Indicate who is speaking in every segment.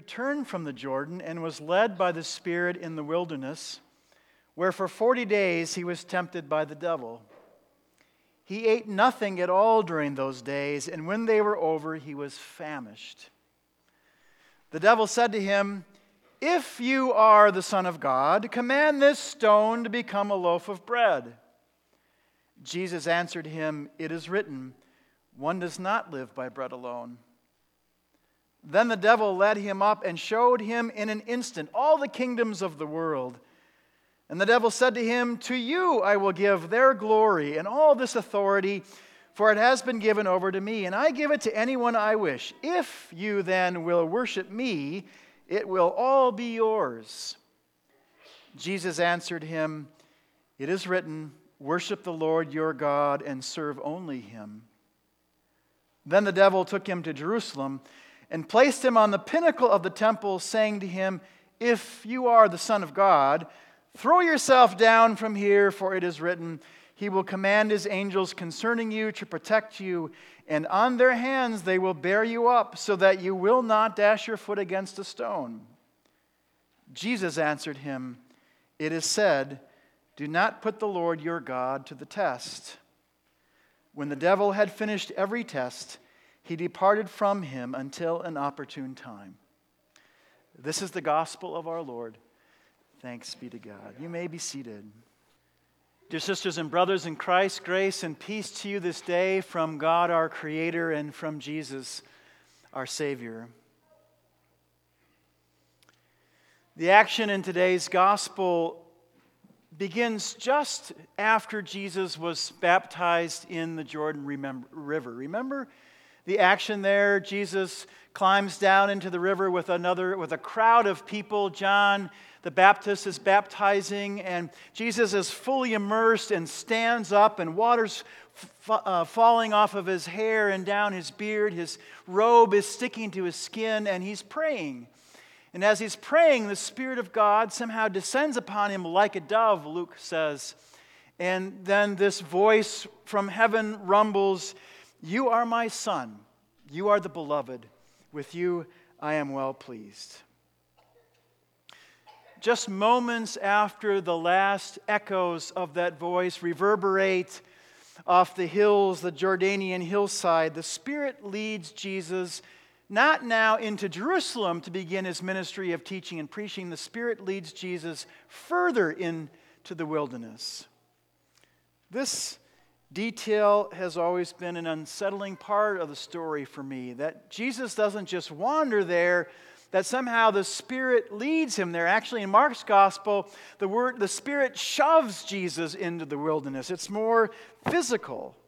Speaker 1: returned from the Jordan and was led by the Spirit in the wilderness, where for 40 days he was tempted by the devil. He ate nothing at all during those days, and when they were over, he was famished. The devil said to him, "If you are the Son of God, command this stone to become a loaf of bread." Jesus answered him, "It is written, one does not live by bread alone." Then the devil led him up and showed him in an instant all the kingdoms of the world. And the devil said to him, "To you I will give their glory and all this authority, for it has been given over to me, and I give it to anyone I wish. If you then will worship me, it will all be yours." Jesus answered him, "It is written, worship the Lord your God and serve only him." Then the devil took him to Jerusalem and placed him on the pinnacle of the temple, saying to him, "If you are the Son of God, throw yourself down from here, for it is written, he will command his angels concerning you to protect you, and on their hands they will bear you up, so that you will not dash your foot against a stone." Jesus answered him, "It is said, do not put the Lord your God to the test." When the devil had finished every test, he departed from him until an opportune time. This is the gospel of our Lord. Thanks be to God. You may be seated. Dear sisters and brothers in Christ, grace and peace to you this day from God our Creator and from Jesus our Savior. The action in today's gospel begins just after Jesus was baptized in the Jordan River. Remember the action there? Jesus climbs down into the river with a crowd of people. John the Baptist is baptizing, and Jesus is fully immersed and stands up, and water's falling off of his hair and down his beard. His robe is sticking to his skin, and he's praying. And as he's praying, the Spirit of God somehow descends upon him like a dove, Luke says. And then this voice from heaven rumbles, "You are my Son. You are the beloved. With you I am well pleased." Just moments after the last echoes of that voice reverberate off the hills, the Jordanian hillside, the Spirit leads Jesus not now into Jerusalem to begin his ministry of teaching and preaching. The Spirit leads Jesus further into the wilderness. This detail has always been an unsettling part of the story for me, that Jesus doesn't just wander there, that somehow the Spirit leads him there. Actually, in Mark's gospel, the Spirit shoves Jesus into the wilderness. It's more physical.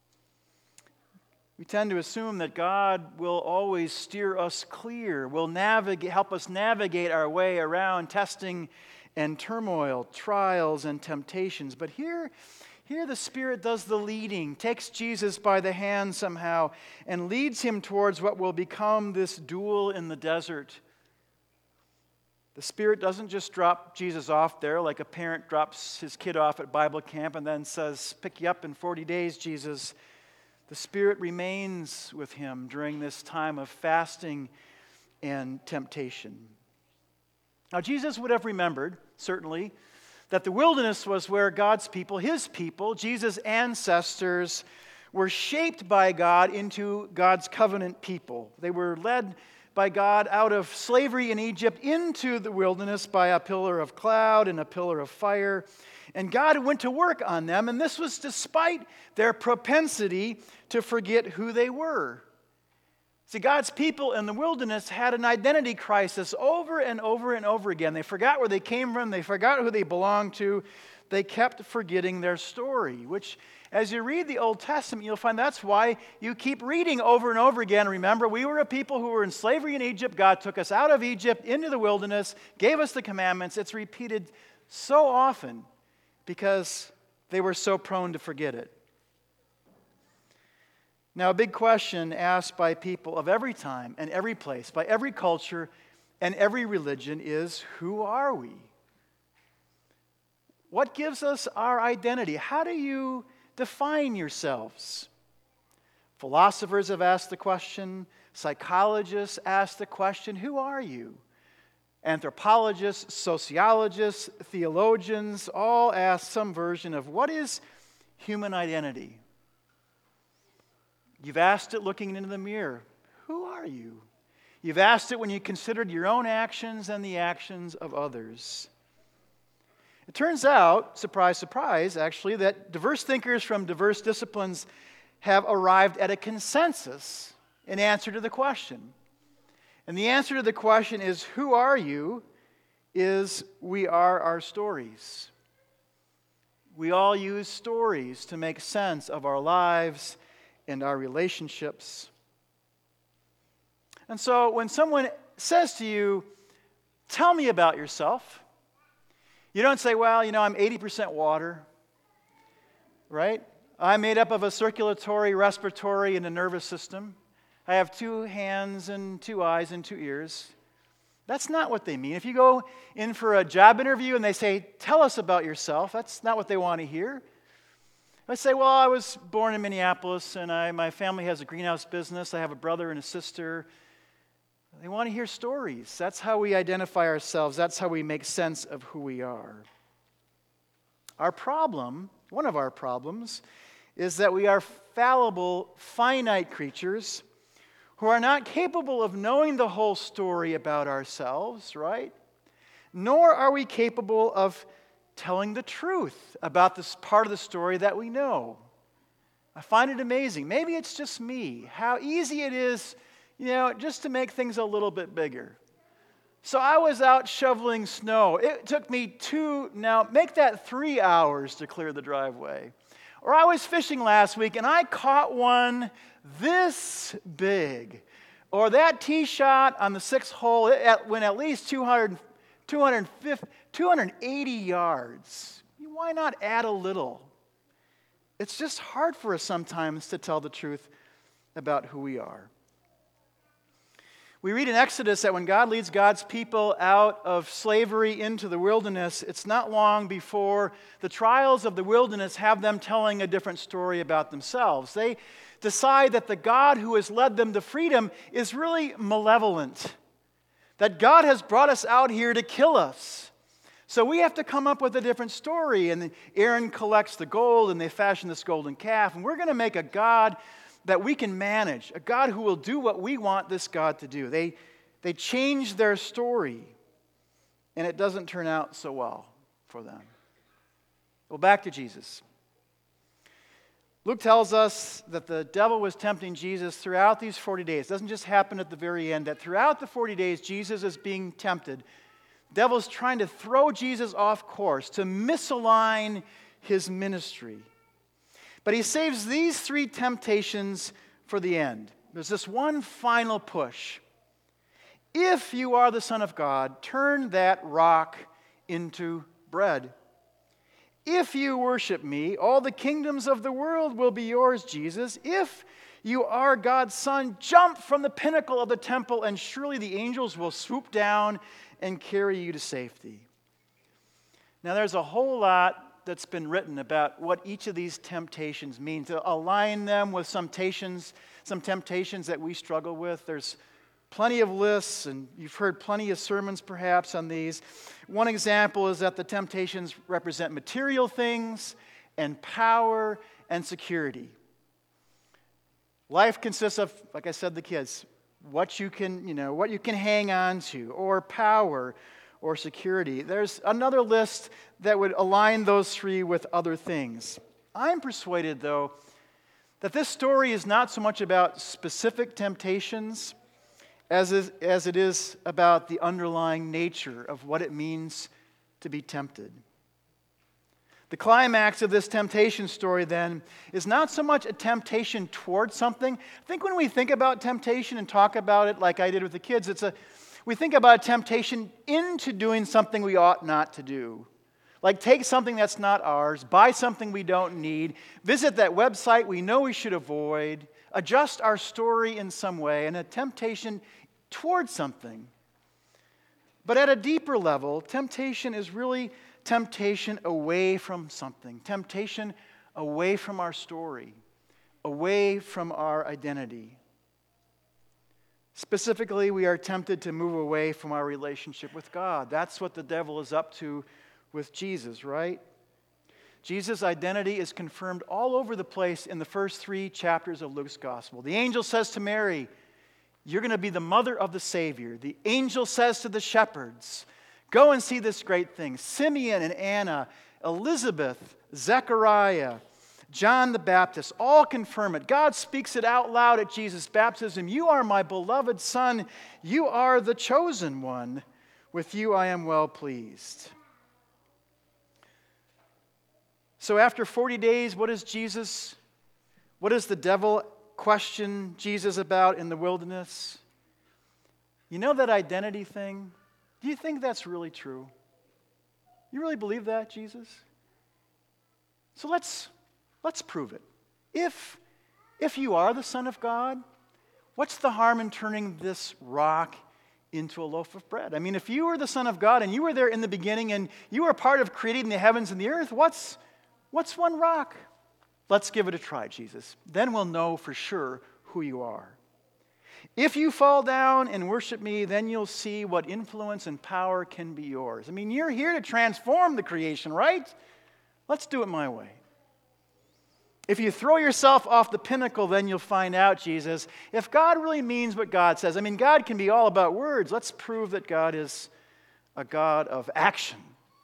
Speaker 1: We tend to assume that God will always steer us clear, will help us navigate our way around testing and turmoil, trials and temptations. But here the Spirit does the leading, takes Jesus by the hand somehow, and leads him towards what will become this duel in the desert. The Spirit doesn't just drop Jesus off there like a parent drops his kid off at Bible camp and then says, "Pick you up in 40 days, Jesus." The Spirit remains with him during this time of fasting and temptation. Now, Jesus would have remembered, certainly, that the wilderness was where God's people, his people, Jesus' ancestors, were shaped by God into God's covenant people. They were led by God out of slavery in Egypt into the wilderness by a pillar of cloud and a pillar of fire. And God went to work on them, and this was despite their propensity to forget who they were. See, God's people in the wilderness had an identity crisis over and over and over again. They forgot where they came from. They forgot who they belonged to. They kept forgetting their story, which, as you read the Old Testament, you'll find that's why you keep reading over and over again. Remember, we were a people who were in slavery in Egypt. God took us out of Egypt into the wilderness, gave us the commandments. It's repeated so often because they were so prone to forget it. Now, a big question asked by people of every time and every place, by every culture and every religion is, who are we? What gives us our identity? How do you define yourselves? Philosophers have asked the question. Psychologists ask the question, who are you? Anthropologists, sociologists, theologians all ask some version of what is human identity? You've asked it looking into the mirror. Who are you? You've asked it when you considered your own actions and the actions of others. It turns out, surprise, surprise, actually, that diverse thinkers from diverse disciplines have arrived at a consensus in answer to the question. And the answer to the question is, who are you? Is we are our stories. We all use stories to make sense of our lives and our relationships. And so when someone says to you, tell me about yourself, you don't say, well, I'm 80% water, right? I'm made up of a circulatory, respiratory, and a nervous system. I have 2 hands and 2 eyes and 2 ears. That's not what they mean. If you go in for a job interview and they say, tell us about yourself, that's not what they want to hear. I say, well, I was born in Minneapolis and my family has a greenhouse business. I have a brother and a sister. They want to hear stories. That's how we identify ourselves. That's how we make sense of who we are. Our problem, one of our problems, is that we are fallible, finite creatures who are not capable of knowing the whole story about ourselves, right? Nor are we capable of telling the truth about this part of the story that we know. I find it amazing. Maybe it's just me, how easy it is, just to make things a little bit bigger. So I was out shoveling snow. It took me make that 3 hours to clear the driveway. Or I was fishing last week and I caught one this big. Or that tee shot on the 6th hole, it went at least 280 yards. Why not add a little? It's just hard for us sometimes to tell the truth about who we are. We read in Exodus that when God leads God's people out of slavery into the wilderness, it's not long before the trials of the wilderness have them telling a different story about themselves. They decide that the God who has led them to freedom is really malevolent, that God has brought us out here to kill us. So we have to come up with a different story. And Aaron collects the gold and they fashion this golden calf. And we're going to make a God that we can manage, a God who will do what we want this God to do. They change their story, and it doesn't turn out so well for them. Well, back to Jesus. Luke tells us that the devil was tempting Jesus throughout these 40 days. It doesn't just happen at the very end, that throughout the 40 days, Jesus is being tempted. The devil's trying to throw Jesus off course, to misalign his ministry. But he saves these 3 temptations for the end. There's this one final push. If you are the Son of God, turn that rock into bread. If you worship me, all the kingdoms of the world will be yours, Jesus. If you are God's Son, jump from the pinnacle of the temple, and surely the angels will swoop down and carry you to safety. Now, there's a whole lot that's been written about what each of these temptations mean, to align them with some temptations that we struggle with. There's plenty of lists, and you've heard plenty of sermons perhaps on these. One example is that the temptations represent material things and power and security. Life consists of, like I said, the kids, what you can hang on to, or power, or security. There's another list that would align those 3 with other things. I'm persuaded, though, that this story is not so much about specific temptations as it is about the underlying nature of what it means to be tempted. The climax of this temptation story, then, is not so much a temptation towards something. I think when we think about temptation and talk about it like I did with the kids, we think about a temptation into doing something we ought not to do. Like take something that's not ours, buy something we don't need, visit that website we know we should avoid, adjust our story in some way, and a temptation towards something. But at a deeper level, temptation is really temptation away from something, temptation away from our story, away from our identity. Specifically, we are tempted to move away from our relationship with God. That's what the devil is up to with Jesus, right? Jesus' identity is confirmed all over the place in the first 3 chapters of Luke's gospel. The angel says to Mary, "You're going to be the mother of the Savior." The angel says to the shepherds, "Go and see this great thing." Simeon and Anna, Elizabeth, Zechariah, John the Baptist, all confirm it. God speaks it out loud at Jesus' baptism. "You are my beloved Son. You are the chosen one. With you I am well pleased." So after 40 days, what does the devil question Jesus about in the wilderness? You know that identity thing? Do you think that's really true? You really believe that, Jesus? So let's prove it. If you are the Son of God, what's the harm in turning this rock into a loaf of bread? I mean, if you were the Son of God and you were there in the beginning and you were part of creating the heavens and the earth, what's one rock? Let's give it a try, Jesus. Then we'll know for sure who you are. If you fall down and worship me, then you'll see what influence and power can be yours. I mean, you're here to transform the creation, right? Let's do it my way. If you throw yourself off the pinnacle, then you'll find out, Jesus, if God really means what God says. I mean, God can be all about words. Let's prove that God is a God of action.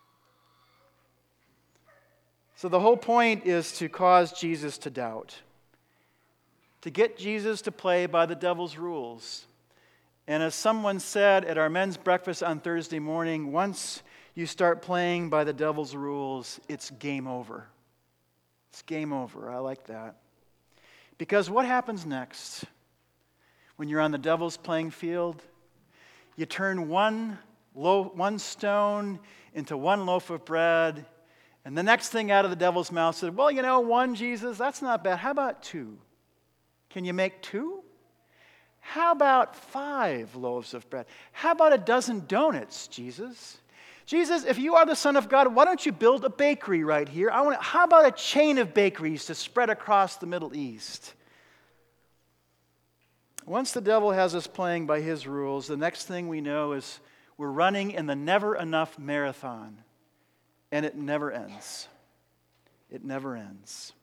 Speaker 1: So the whole point is to cause Jesus to doubt, to get Jesus to play by the devil's rules. And as someone said at our men's breakfast on Thursday morning, once you start playing by the devil's rules, it's game over. It's game over. I like that. Because what happens next when you're on the devil's playing field? You turn one stone into one loaf of bread, and the next thing out of the devil's mouth said, "Well, 1, Jesus, that's not bad. How about 2? Can you make 2? How about 5 loaves of bread? How about a dozen donuts, Jesus? Jesus, if you are the Son of God, why don't you build a bakery right here? How about a chain of bakeries to spread across the Middle East?" Once the devil has us playing by his rules, the next thing we know is we're running in the never enough marathon, and it never ends. It never ends.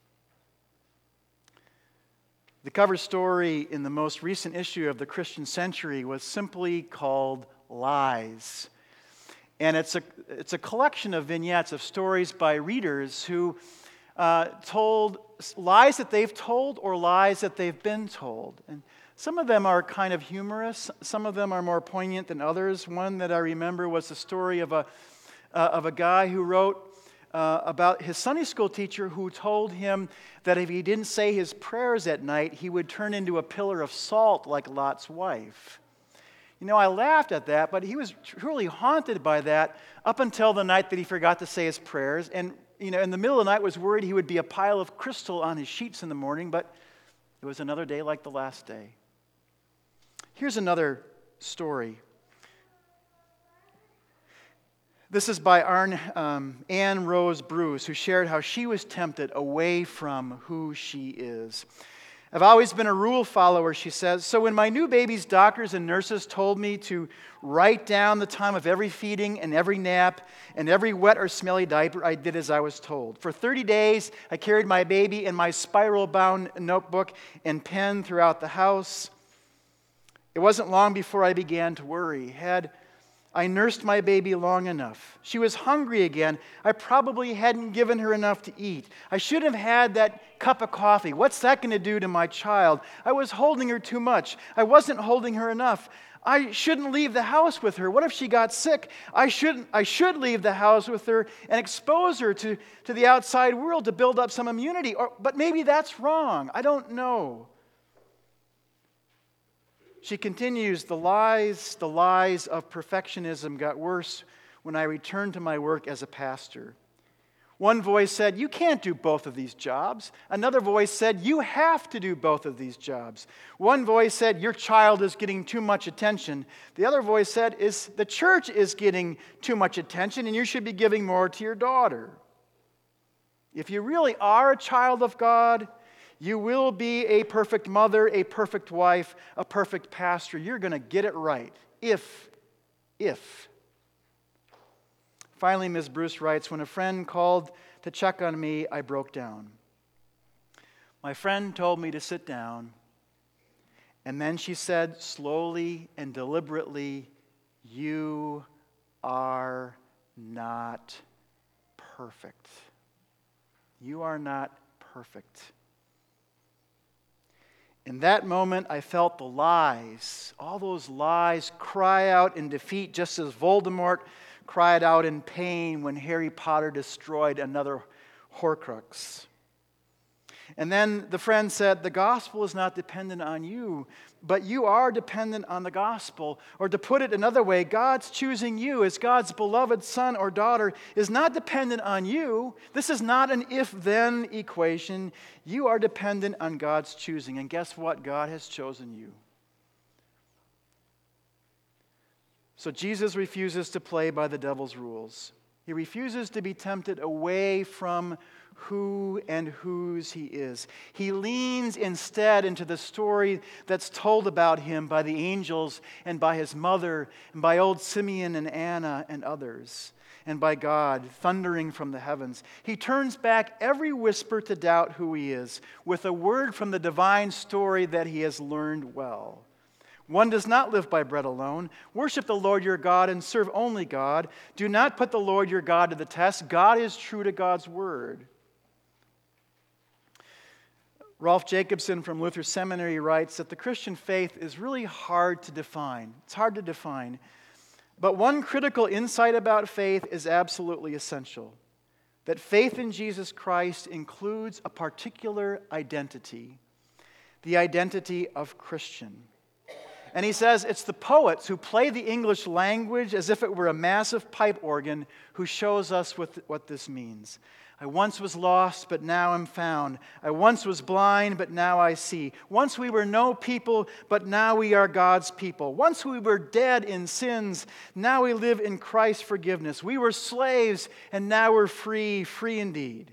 Speaker 1: The cover story in the most recent issue of the Christian Century was simply called Lies. And it's a collection of vignettes of stories by readers who told lies that they've told or lies that they've been told. And some of them are kind of humorous. Some of them are more poignant than others. One that I remember was the story of a guy who wrote about his Sunday school teacher who told him that if he didn't say his prayers at night, he would turn into a pillar of salt like Lot's wife. I laughed at that, but he was truly haunted by that up until the night that he forgot to say his prayers. And, in the middle of the night was worried he would be a pile of crystal on his sheets in the morning, but it was another day like the last day. Here's another story. This is by Anne Rose Bruce, who shared how she was tempted away from who she is. "I've always been a rule follower," she says. "So when my new baby's doctors and nurses told me to write down the time of every feeding and every nap and every wet or smelly diaper, I did as I was told. For 30 days, I carried my baby in my spiral-bound notebook and pen throughout the house. It wasn't long before I began to worry. Had I nursed my baby long enough? She was hungry again. I probably hadn't given her enough to eat. I should have had that cup of coffee. What's that going to do to my child? I was holding her too much. I wasn't holding her enough. I shouldn't leave the house with her. What if she got sick? I should leave the house with her and expose her to the outside world to build up some immunity. But maybe that's wrong. I don't know." She continues, the lies of perfectionism got worse when I returned to my work as a pastor. One voice said, "You can't do both of these jobs." Another voice said, "You have to do both of these jobs." One voice said, "Your child is getting too much attention." The other voice said, "The church is getting too much attention and you should be giving more to your daughter." If you really are a child of God, You will be a perfect mother, a perfect wife, a perfect pastor. You're going to get it right. If. Finally, Ms. Bruce writes, when a friend called to check on me, I broke down. My friend told me to sit down, and then she said slowly and deliberately, you are not perfect. You are not perfect. In that moment, I felt the lies, all those lies, cry out in defeat, just as Voldemort cried out in pain when Harry Potter destroyed another Horcrux. And then the friend said, the gospel is not dependent on you, but you are dependent on the gospel. Or to put it another way, God's choosing you as God's beloved son or daughter is not dependent on you. This is not an if-then equation. You are dependent on God's choosing. And guess what? God has chosen you. So Jesus refuses to play by the devil's rules. He refuses to be tempted away from who and whose he is. He leans instead into the story that's told about him by the angels and by his mother and by old Simeon and Anna and others, and by God thundering from the heavens. He turns back every whisper to doubt who he is with a word from the divine story that he has learned well. One does not live by bread alone. Worship the Lord your God and serve only God. Do not put the Lord your God to the test. God is true to God's word. Rolf Jacobson from Luther Seminary writes that the Christian faith is really hard to define. It's hard to define. But one critical insight about faith is absolutely essential. That faith in Jesus Christ includes a particular identity, the identity of Christian. And he says it's the poets who play the English language as if it were a massive pipe organ who shows us what this means. I once was lost, but now am found. I once was blind, but now I see. Once we were no people, but now we are God's people. Once we were dead in sins, now we live in Christ's forgiveness. We were slaves, and now we're free, free indeed.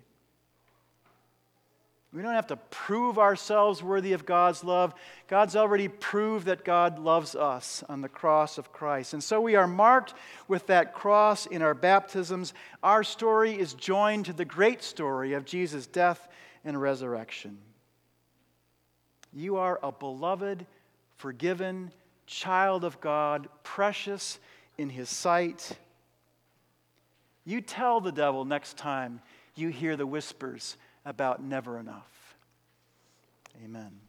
Speaker 1: We don't have to prove ourselves worthy of God's love. God's already proved that God loves us on the cross of Christ. And so we are marked with that cross in our baptisms. Our story is joined to the great story of Jesus' death and resurrection. You are a beloved, forgiven child of God, precious in His sight. You tell the devil next time you hear the whispers about never enough. Amen.